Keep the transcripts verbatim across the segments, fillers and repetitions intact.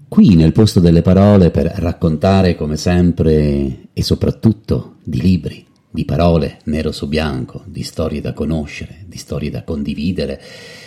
Qui nel posto delle parole per raccontare come sempre e soprattutto di libri, di parole nero su bianco, di storie da conoscere, di storie da condividere,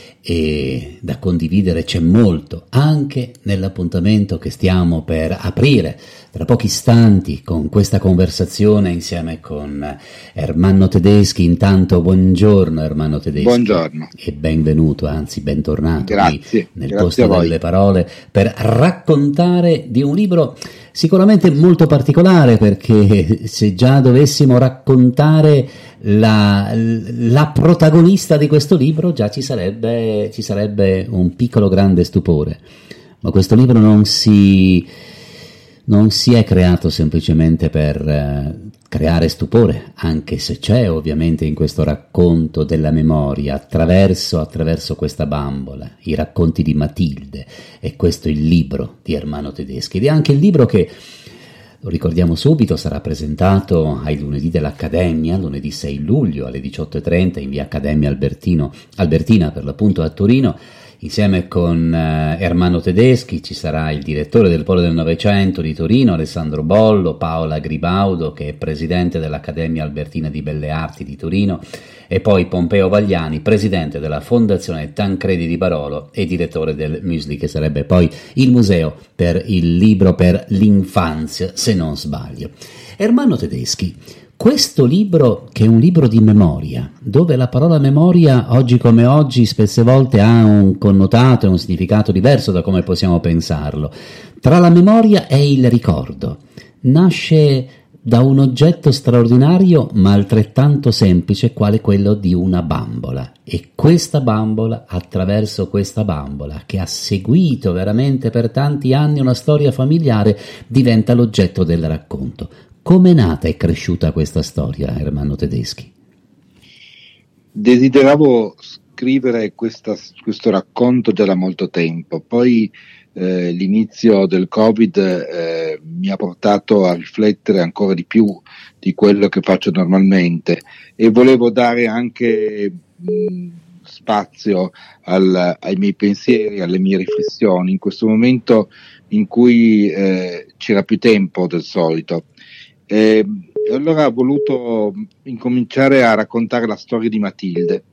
e da condividere c'è molto anche nell'appuntamento che stiamo per aprire tra pochi istanti con questa conversazione insieme con Ermanno Tedeschi. Intanto buongiorno Ermanno Tedeschi. Buongiorno e benvenuto, anzi bentornato. Grazie, qui nel grazie posto a voi. delle parole per raccontare di un libro sicuramente molto particolare, perché se già dovessimo raccontare la, la protagonista di questo libro già ci sarebbe, ci sarebbe un piccolo grande stupore, ma questo libro non si, non si è creato semplicemente per eh, creare stupore, anche se c'è ovviamente in questo racconto della memoria attraverso, attraverso questa bambola, i racconti di Matilde, e questo è il libro di Ermanno Tedeschi, ed è anche il libro che, lo ricordiamo subito, sarà presentato ai lunedì dell'Accademia, lunedì sei luglio alle diciotto e trenta in via Accademia Albertino, Albertina per l'appunto a Torino. Insieme con eh, Ermanno Tedeschi ci sarà il direttore del Polo del Novecento di Torino, Alessandro Bollo, Paola Gribaudo, che è presidente dell'Accademia Albertina di Belle Arti di Torino, e poi Pompeo Vagliani, presidente della Fondazione Tancredi di Barolo e direttore del M U S L I, che sarebbe poi il museo per il libro per l'infanzia, se non sbaglio. Ermanno Tedeschi, questo libro, che è un libro di memoria, dove la parola memoria oggi come oggi spesse volte ha un connotato e un significato diverso da come possiamo pensarlo, tra la memoria e il ricordo, nasce da un oggetto straordinario ma altrettanto semplice quale quello di una bambola, e questa bambola, attraverso questa bambola che ha seguito veramente per tanti anni una storia familiare, diventa l'oggetto del racconto. Come è nata e cresciuta questa storia, Ermanno Tedeschi? Desideravo scrivere questa, questo racconto già da molto tempo, poi eh, l'inizio del Covid eh, mi ha portato a riflettere ancora di più di quello che faccio normalmente, e volevo dare anche mh, spazio al, ai miei pensieri, alle mie riflessioni, in questo momento in cui eh, c'era più tempo del solito. E allora ho voluto incominciare a raccontare la storia di Matilde.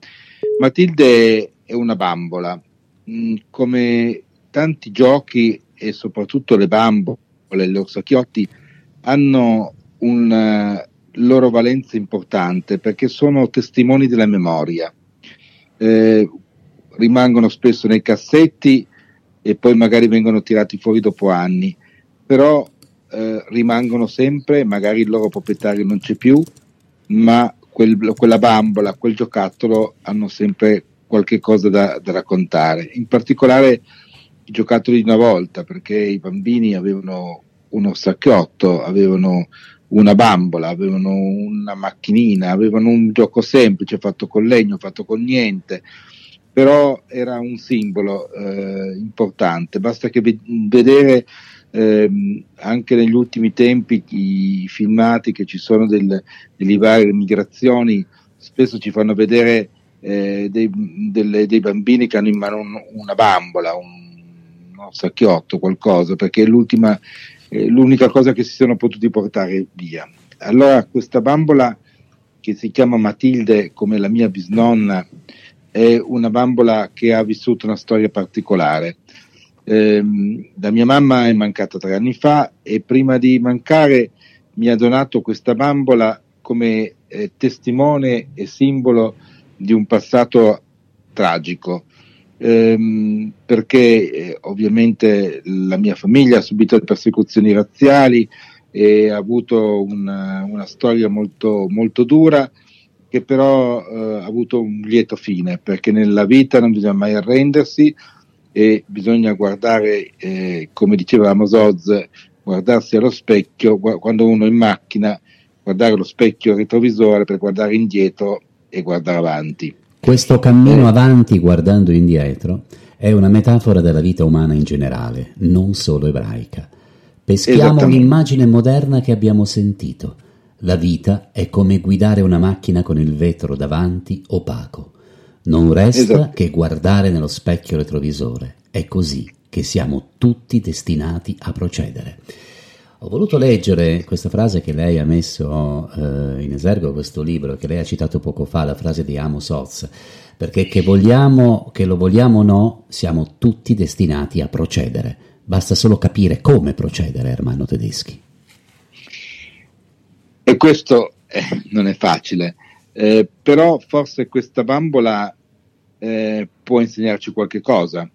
Matilde è una bambola, come tanti giochi e soprattutto le bambole, gli orsacchiotti, hanno una loro valenza importante perché sono testimoni della memoria. Eh, rimangono spesso nei cassetti e poi magari vengono tirati fuori dopo anni, però Eh, rimangono sempre, magari il loro proprietario non c'è più, ma quel, quella bambola, quel giocattolo hanno sempre qualche cosa da, da raccontare, in particolare i giocattoli di una volta, perché i bambini avevano un orsacchiotto, avevano una bambola, avevano una macchinina, avevano un gioco semplice fatto con legno, fatto con niente, però era un simbolo eh, importante. Basta che ve- vedere Eh, anche negli ultimi tempi i filmati che ci sono del, delle varie migrazioni spesso ci fanno vedere eh, dei, delle, dei bambini che hanno in mano un, una bambola, un, un sacchiotto, qualcosa, perché è l'ultima, eh, l'unica cosa che si sono potuti portare via. Allora questa bambola, che si chiama Matilde come la mia bisnonna, è una bambola che ha vissuto una storia particolare. Eh, la mia mamma è mancata tre anni fa, e prima di mancare mi ha donato questa bambola come eh, testimone e simbolo di un passato tragico, eh, perché eh, ovviamente la mia famiglia ha subito persecuzioni razziali e ha avuto una, una storia molto, molto dura, che però eh, ha avuto un lieto fine, perché nella vita non bisogna mai arrendersi e bisogna guardare, eh, come diceva Amos Oz, guardarsi allo specchio, gu- quando uno è in macchina, guardare lo specchio retrovisore per guardare indietro e guardare avanti. Questo cammino eh. avanti guardando indietro è una metafora della vita umana in generale, non solo ebraica. Peschiamo un'immagine moderna che abbiamo sentito. La vita è come guidare una macchina con il vetro davanti opaco. Non resta esatto. che guardare nello specchio retrovisore. È così che siamo tutti destinati a procedere. Ho voluto leggere questa frase che lei ha messo eh, in esergo, questo libro che lei ha citato poco fa, la frase di Amos Oz, perché che vogliamo, che lo vogliamo o no, siamo tutti destinati a procedere. Basta solo capire come procedere, Ermanno Tedeschi. E questo eh, non è facile, eh, però forse questa bambola eh, può insegnarci qualche cosa,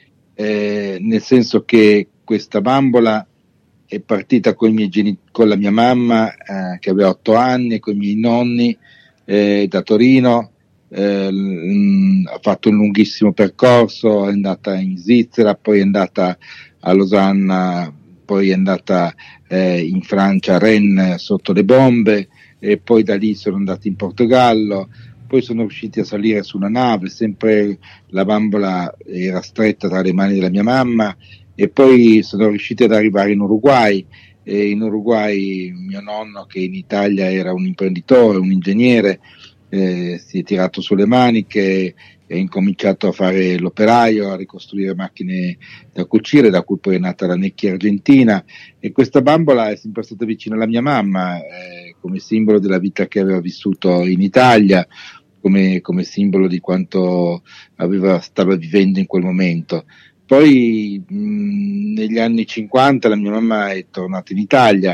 eh, nel senso che questa bambola è partita con, i miei geni- con la mia mamma eh, che aveva otto anni, con i miei nonni eh, da Torino, eh, mh, ha fatto un lunghissimo percorso, è andata in Svizzera, poi è andata a Losanna, poi è andata eh, in Francia, a Rennes sotto le bombe, e poi da lì sono andati in Portogallo, poi sono riusciti a salire su una nave, sempre la bambola era stretta tra le mani della mia mamma, e poi sono riusciti ad arrivare in Uruguay, e in Uruguay mio nonno, che in Italia era un imprenditore, un ingegnere, eh, si è tirato sulle maniche, è incominciato a fare l'operaio, a ricostruire macchine da cucire, da cui poi è nata la Necchi Argentina, e questa bambola è sempre stata vicina alla mia mamma, eh, come simbolo della vita che aveva vissuto in Italia, come, come simbolo di quanto aveva, stava vivendo in quel momento. Poi mh, negli anni cinquanta la mia mamma è tornata in Italia,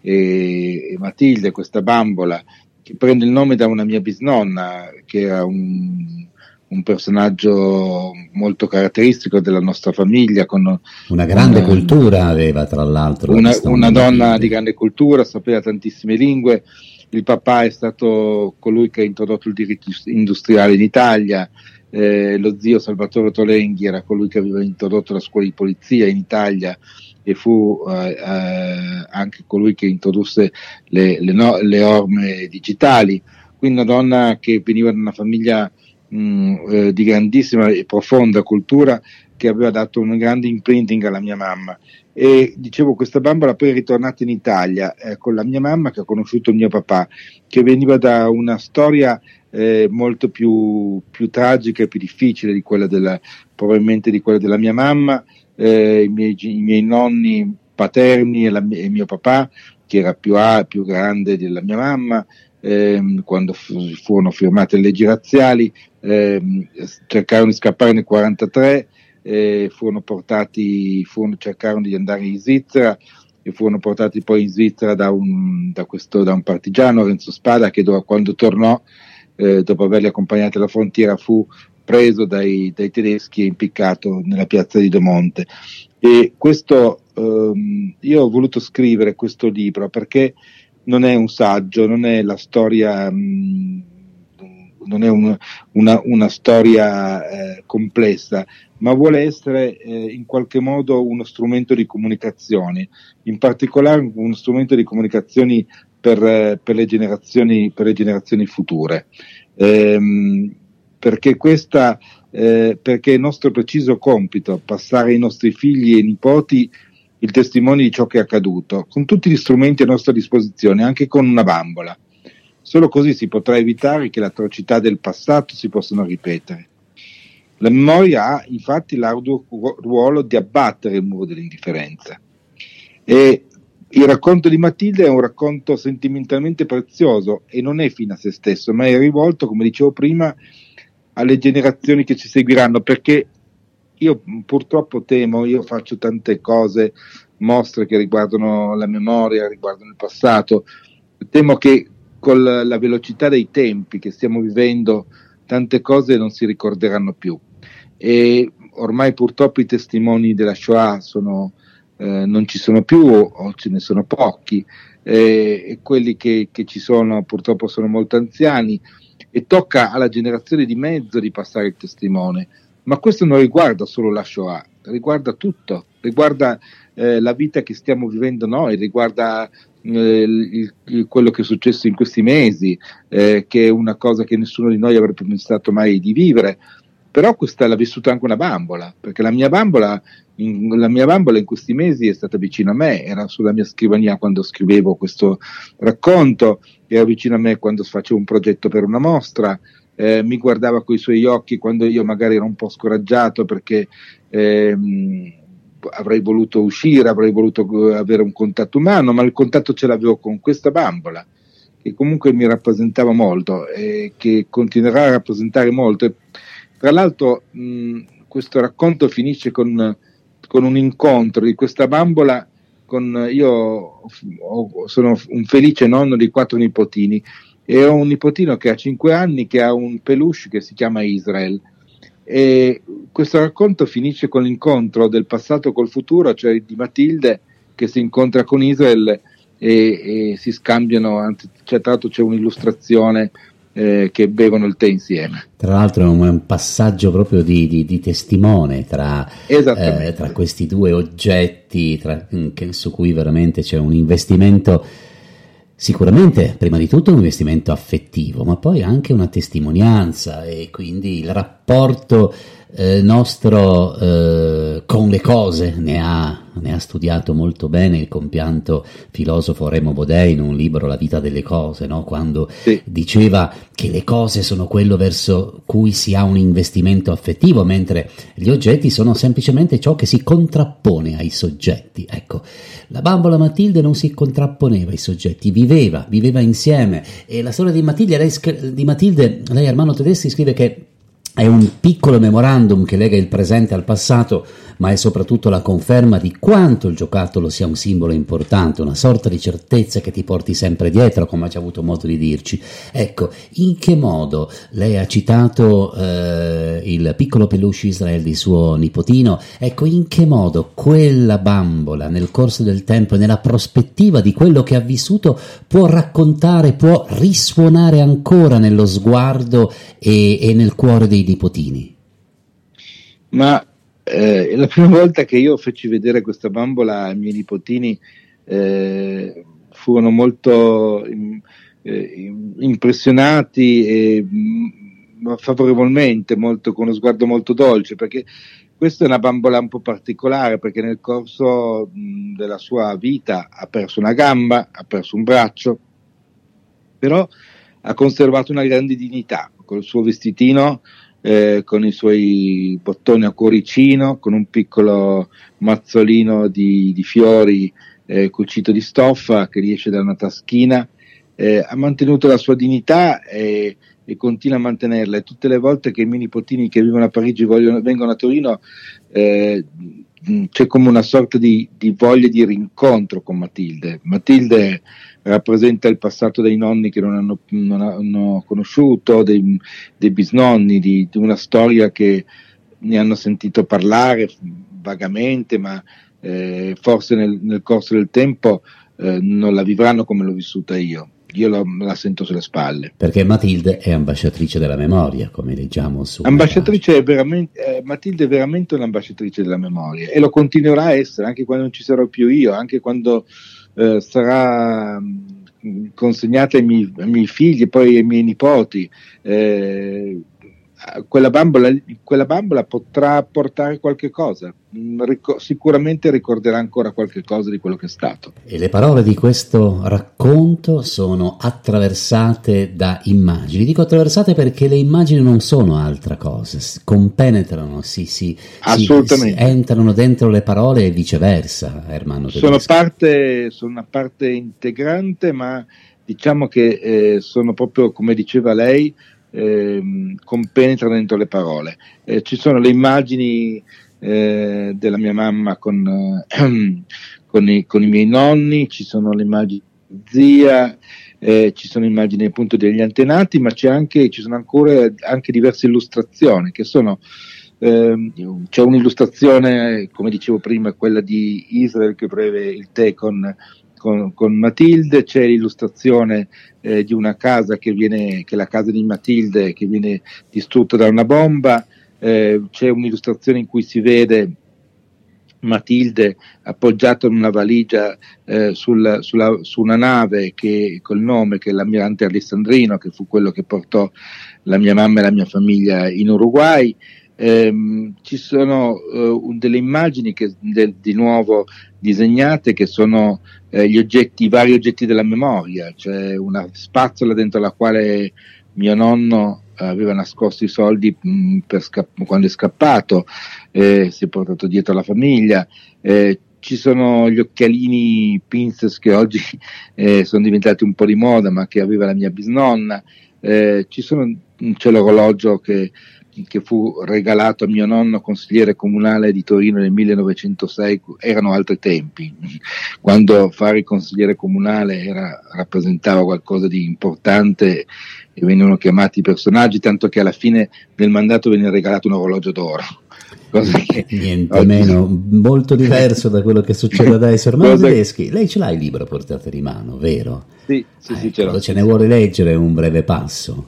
e, e Matilde, questa bambola, che prende il nome da una mia bisnonna, che era un, un personaggio molto caratteristico della nostra famiglia, con una grande una, cultura aveva, tra l'altro, una, la una donna di grande cultura, sapeva tantissime lingue. Il papà è stato colui che ha introdotto il diritto industriale in Italia. Eh, lo zio Salvatore Tolenghi era colui che aveva introdotto la scuola di polizia in Italia, e fu eh, eh, anche colui che introdusse le, le, no, le orme digitali. Quindi una donna che veniva da una famiglia mh, eh, di grandissima e profonda cultura, che aveva dato un grande imprinting alla mia mamma. E dicevo, questa bambola poi è ritornata in Italia eh, con la mia mamma, che ha conosciuto il mio papà, che veniva da una storia eh, molto più, più tragica e più difficile di quella della, probabilmente di quella della mia mamma. Eh, i, miei, i miei nonni paterni e, la, e mio papà, che era più, a, più grande della mia mamma, ehm, quando fu, furono firmate le leggi razziali, ehm, cercarono di scappare nel quarantatré, eh, furono portati, furono, cercarono di andare in Svizzera, e furono portati poi in Svizzera da un, da questo, da un partigiano, Renzo Spada, che do, quando tornò, eh, dopo averli accompagnati alla frontiera, fu preso dai, dai tedeschi e impiccato nella piazza di Domonte. E questo, ehm, io ho voluto scrivere questo libro perché non è un saggio, non è la storia, mh, non è un, una, una storia eh, complessa, ma vuole essere eh, in qualche modo uno strumento di comunicazione, in particolare uno strumento di comunicazioni per, eh, per le generazioni, per le generazioni future. Ehm, perché questa, eh, perché è il nostro preciso compito passare ai nostri figli e nipoti il testimone di ciò che è accaduto, con tutti gli strumenti a nostra disposizione, anche con una bambola. Solo così si potrà evitare che le atrocità del passato si possano ripetere. La memoria ha infatti l'arduo ruolo di abbattere il muro dell'indifferenza. E il racconto di Matilde è un racconto sentimentalmente prezioso, e non è fine a se stesso, ma è rivolto, come dicevo prima, alle generazioni che ci seguiranno, perché io purtroppo temo, io faccio tante cose, mostre che riguardano la memoria, riguardano il passato, temo che con la velocità dei tempi che stiamo vivendo tante cose non si ricorderanno più, e ormai purtroppo i testimoni della Shoah sono, eh, non ci sono più, o ce ne sono pochi, eh, e quelli che, che ci sono purtroppo sono molto anziani, e tocca alla generazione di mezzo di passare il testimone. Ma questo non riguarda solo la Shoah, riguarda tutto, riguarda eh, la vita che stiamo vivendo noi, riguarda eh, il, il, quello che è successo in questi mesi, eh, che è una cosa che nessuno di noi avrebbe pensato mai di vivere. Però questa l'ha vissuta anche una bambola, perché la mia bambola, in, la mia bambola in questi mesi è stata vicino a me, era sulla mia scrivania quando scrivevo questo racconto, era vicino a me quando facevo un progetto per una mostra, eh, mi guardava coi suoi occhi quando io magari ero un po' scoraggiato perché ehm, avrei voluto uscire, avrei voluto avere un contatto umano, ma il contatto ce l'avevo con questa bambola, che comunque mi rappresentava molto e che continuerà a rappresentare molto. E, tra l'altro mh, questo racconto finisce con, con un incontro di questa bambola con, io ho, sono un felice nonno di quattro nipotini e ho un nipotino che ha cinque anni che ha un peluche che si chiama Israel, e questo racconto finisce con l'incontro del passato col futuro, cioè di Matilde che si incontra con Israel e, e si scambiano, anzi, cioè, tra l'altro c'è un'illustrazione eh, che bevono il tè insieme. Tra l'altro è un, un passaggio proprio di, di, di testimone tra, eh, tra questi due oggetti tra, che, su cui veramente c'è un investimento, sicuramente prima di tutto un investimento affettivo, ma poi anche una testimonianza, e quindi il rapporto eh, nostro eh, con le cose ne ha, ne ha studiato molto bene il compianto filosofo Remo Bodè in un libro, La vita delle cose, no? Quando sì. diceva che le cose sono quello verso cui si ha un investimento affettivo, mentre gli oggetti sono semplicemente ciò che si contrappone ai soggetti. Ecco, la bambola Matilde non si contrapponeva ai soggetti, viveva, viveva insieme. E la storia di Matilde, lei, di Matilde, lei Armando Tedeschi scrive che è un piccolo memorandum che lega il presente al passato, ma è soprattutto la conferma di quanto il giocattolo sia un simbolo importante, una sorta di certezza che ti porti sempre dietro, come ha già avuto modo di dirci. Ecco, in che modo lei ha citato eh, il piccolo peluche Israel di suo nipotino, ecco, in che modo quella bambola nel corso del tempo e nella prospettiva di quello che ha vissuto può raccontare, può risuonare ancora nello sguardo e, e nel cuore dei nipotini? Ma eh, la prima volta che io feci vedere questa bambola ai miei nipotini eh, furono molto eh, impressionati e mh, favorevolmente, molto, con uno sguardo molto dolce, perché questa è una bambola un po' particolare, perché nel corso mh, della sua vita ha perso una gamba, ha perso un braccio, però ha conservato una grande dignità, col suo vestitino, eh, con i suoi bottoni a cuoricino, con un piccolo mazzolino di, di fiori eh, cucito di stoffa che riesce da una taschina, eh, ha mantenuto la sua dignità e, e continua a mantenerla. E tutte le volte che i miei nipotini che vivono a Parigi vogliono, vengono a Torino, eh, c'è come una sorta di, di voglia di rincontro con Matilde. Matilde rappresenta il passato dei nonni che non hanno, non hanno conosciuto, dei, dei bisnonni, di, di una storia che ne hanno sentito parlare vagamente, ma eh, forse nel, nel corso del tempo eh, non la vivranno come l'ho vissuta io. Io la, la sento sulle spalle. Perché Matilde è ambasciatrice della memoria, come leggiamo su. Ambasciatrice è veramente, eh, Matilde è veramente un'ambasciatrice della memoria, e lo continuerà a essere anche quando non ci sarò più io, anche quando eh, sarà mh, consegnata ai miei, ai miei figli e poi ai miei nipoti. Eh, quella bambola, quella bambola potrà portare qualche cosa, Ric- sicuramente ricorderà ancora qualche cosa di quello che è stato. E le parole di questo racconto sono attraversate da immagini. Dico attraversate perché le immagini non sono altra cosa, compenetrano, si, si, Assolutamente. si, si entrano dentro le parole e viceversa, Ermanno Tedeschi. Sono parte, sono una parte integrante, ma diciamo che eh, sono proprio, come diceva lei, Eh, compenetra dentro le parole. Eh, ci sono le immagini eh, della mia mamma con, eh, con, i, con i miei nonni, ci sono le immagini di zia, eh, ci sono immagini appunto degli antenati, ma c'è anche, ci sono ancora anche diverse illustrazioni che sono eh, c'è un'illustrazione, come dicevo prima, quella di Israel che beve il tè con Con, con Matilde, c'è l'illustrazione eh, di una casa che viene, che è la casa di Matilde, che viene distrutta da una bomba, eh, c'è un'illustrazione in cui si vede Matilde appoggiata in una valigia eh, sul, sulla, su una nave che, col nome che è l'ammirante Alessandrino, che fu quello che portò la mia mamma e la mia famiglia in Uruguay. Eh, ci sono uh, delle immagini che de, di nuovo disegnate, che sono eh, gli oggetti, i vari oggetti della memoria. C'è una spazzola dentro la quale mio nonno aveva nascosto i soldi mh, per scapp- quando è scappato, eh, si è portato dietro la famiglia. Eh, ci sono gli occhialini Pinces che oggi eh, sono diventati un po' di moda, ma che aveva la mia bisnonna. Eh, ci sono, c'è l'orologio che, che fu regalato a mio nonno, consigliere comunale di Torino nel millenovecentosei. Erano altri tempi, quando fare il consigliere comunale era, rappresentava qualcosa di importante e venivano chiamati personaggi, tanto che alla fine del mandato veniva regalato un orologio d'oro. Cosa che niente oggi... meno, molto diverso da quello che succede adesso. Ermanno Tedeschi, lei ce l'ha il libro a portata di mano, vero? Sì, sì, eh, sì, ce l'ho. Ce ne vuole leggere un breve passo?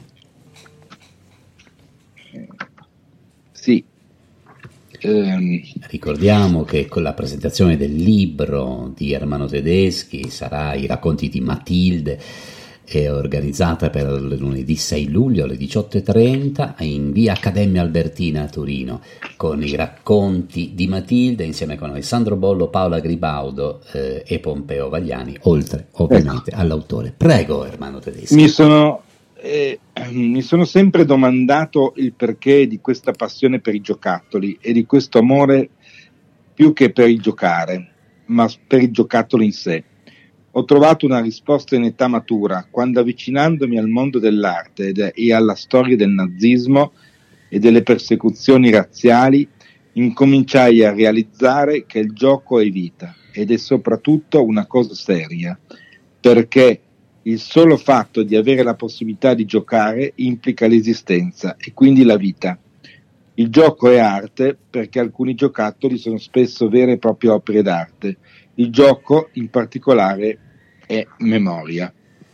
Sì. Um... Ricordiamo che con la presentazione del libro di Ermanno Tedeschi sarà I racconti di Matilde, è organizzata per lunedì sei luglio alle diciotto e trenta in via Accademia Albertina a Torino, con I racconti di Matilde insieme con Alessandro Bollo, Paola Gribaudo eh, e Pompeo Vagliani, oltre ovviamente ecco. all'autore. Prego, Ermanno Tedeschi. Mi sono, eh, mi sono sempre domandato il perché di questa passione per i giocattoli e di questo amore più che per il giocare, ma per il giocattolo in sé. Ho trovato una risposta in età matura, quando avvicinandomi al mondo dell'arte ed, e alla storia del nazismo e delle persecuzioni razziali, incominciai a realizzare che il gioco è vita ed è soprattutto una cosa seria, perché il solo fatto di avere la possibilità di giocare implica l'esistenza e quindi la vita. Il gioco è arte perché alcuni giocattoli sono spesso vere e proprie opere d'arte. Il gioco in particolare è memoria.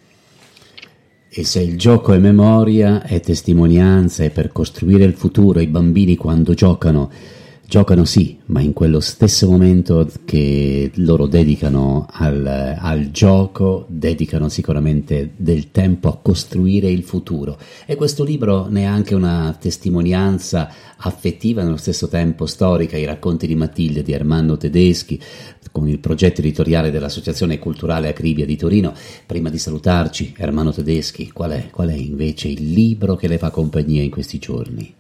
E se il gioco è memoria, è testimonianza, è per costruire il futuro. I bambini quando giocano, giocano sì, ma in quello stesso momento che loro dedicano al, al gioco, dedicano sicuramente del tempo a costruire il futuro. E questo libro ne è anche una testimonianza affettiva, nello stesso tempo storica. I racconti di Matilde di Ermanno Tedeschi, con il progetto editoriale dell'Associazione Culturale Acribia di Torino. Prima di salutarci, Ermanno Tedeschi, qual è, qual è invece il libro che le fa compagnia in questi giorni?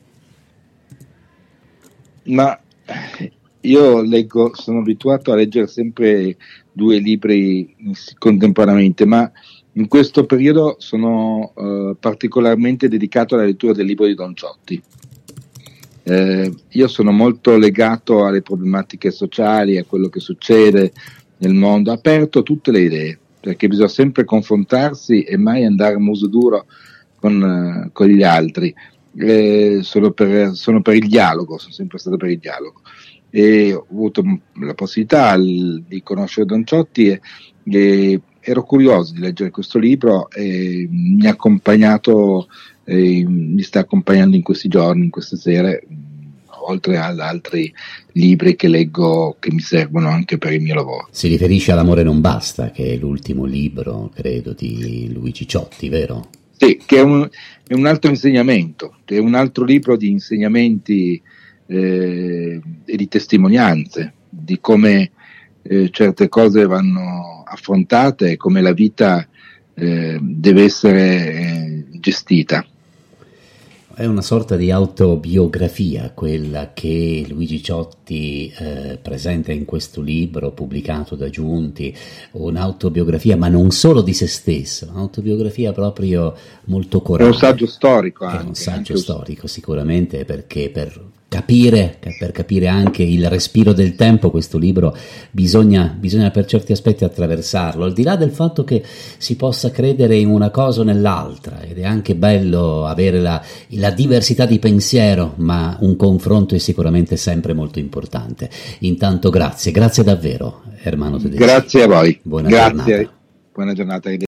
Ma io leggo, sono abituato a leggere sempre due libri contemporaneamente, ma in questo periodo sono uh, particolarmente dedicato alla lettura del libro di Don Ciotti. Eh, io sono molto legato alle problematiche sociali, a quello che succede nel mondo, aperto tutte le idee, perché bisogna sempre confrontarsi e mai andare a muso duro con, uh, con gli altri. Eh, sono, per, sono per il dialogo, sono sempre stato per il dialogo e ho avuto la possibilità l, di conoscere Don Ciotti e, e ero curioso di leggere questo libro e mi ha accompagnato e mi sta accompagnando in questi giorni, in queste sere, oltre ad altri libri che leggo che mi servono anche per il mio lavoro. Si riferisce all'Amore non basta, che è l'ultimo libro, credo, di Luigi Ciotti, vero? Sì, che è un, è un altro insegnamento, è un altro libro di insegnamenti eh, e di testimonianze, di come eh, certe cose vanno affrontate e come la vita eh, deve essere eh, gestita. È una sorta di autobiografia quella che Luigi Ciotti eh, presenta in questo libro pubblicato da Giunti, un'autobiografia ma non solo di se stesso, un'autobiografia proprio molto corale. È un saggio storico anche. È un saggio anche storico sicuramente, perché per capire, per capire anche il respiro del tempo, questo libro bisogna, bisogna per certi aspetti attraversarlo, al di là del fatto che si possa credere in una cosa o nell'altra, ed è anche bello avere la, la diversità di pensiero, ma un confronto è sicuramente sempre molto importante. Intanto grazie, grazie davvero Ermanno Tedeschi. Grazie a voi. Buona grazie. giornata. Buona giornata.